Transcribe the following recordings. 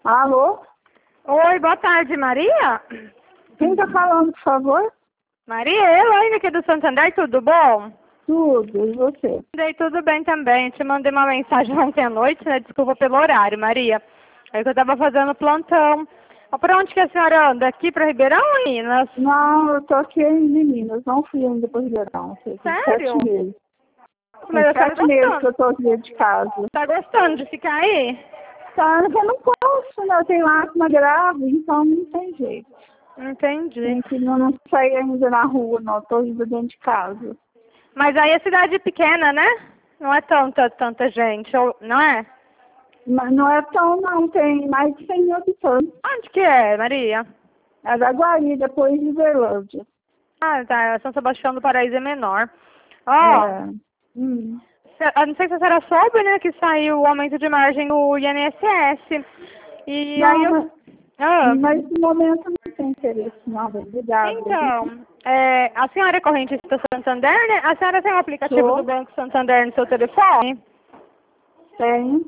Alô? Oi, boa tarde, Maria? Quem está falando, por favor? Maria, Elaine aqui do Santander, tudo bom? Tudo, e você? Tudo bem também. Te mandei uma mensagem ontem à noite, né? Desculpa pelo horário, Maria. É que eu tava fazendo plantão. Pra onde que a senhora anda? Aqui pra Ribeirão, Minas? Não, eu tô aqui em Minas, não fui ainda para Ribeirão. Tem Sério? 7 meses. Mas Tem a senhora 7 meses que gostando? eu tô aqui de casa. Tá gostando de ficar aí? Tá, eu não posso, né? Eu tenho asma grave, então não tem jeito. Entendi. Tem que não sair ainda na rua, não. Tô ainda dentro de casa. Mas aí é cidade pequena, né? Não é tanta gente, não é? Mas não é tão, não. Tem mais de 100 mil habitantes. Onde que é, Maria? É da Guari, depois de Uberlândia. Ah, tá. São Sebastião do Paraíso é menor. Ó, É. eu não sei se a senhora soube, né, que saiu o aumento de margem do INSS. E aí Não, eu... Ah, mas no momento não tem interesse, não. Obrigada. então, a senhora é correntista do Santander, né? A senhora tem o aplicativo Sou. do Banco Santander no seu telefone? Tenho.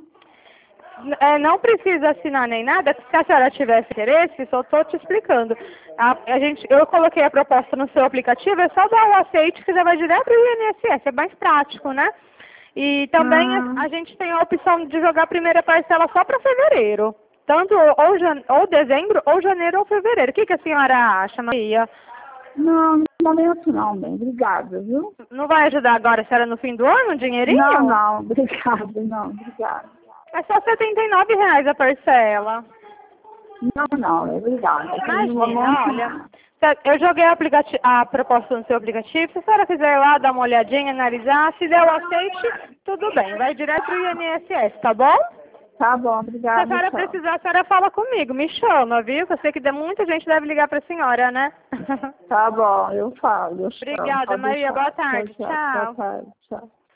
Não precisa assinar nem nada, se a senhora tivesse interesse, só estou te explicando. Eu coloquei a proposta no seu aplicativo, é só dar o aceite que já vai direto para o INSS, é mais prático, né? E também a gente tem a opção de jogar a primeira parcela só para fevereiro. Tanto ou dezembro, ou janeiro ou fevereiro. O que a senhora acha, Maria? Não, no momento não, bem. Obrigada, viu? Não vai ajudar agora a senhora no fim do ano, um dinheirinho? Não. Obrigada, não. Obrigada. É só R$ 79 a parcela. Não. Obrigada. No Imagina, momento, olha, eu joguei a proposta no seu aplicativo, se a senhora quiser ir lá dar uma olhadinha, analisar, se der o aceite, tudo bem, vai direto pro INSS, tá bom? tá bom, Se obrigada. a senhora Tchau. precisar, a senhora fala comigo, me chama, viu? Que eu sei que muita gente deve ligar pra senhora, né? Tá bom, eu falo. Obrigada, Pode Maria, deixar. boa tarde, Boa tchau. tarde, tchau.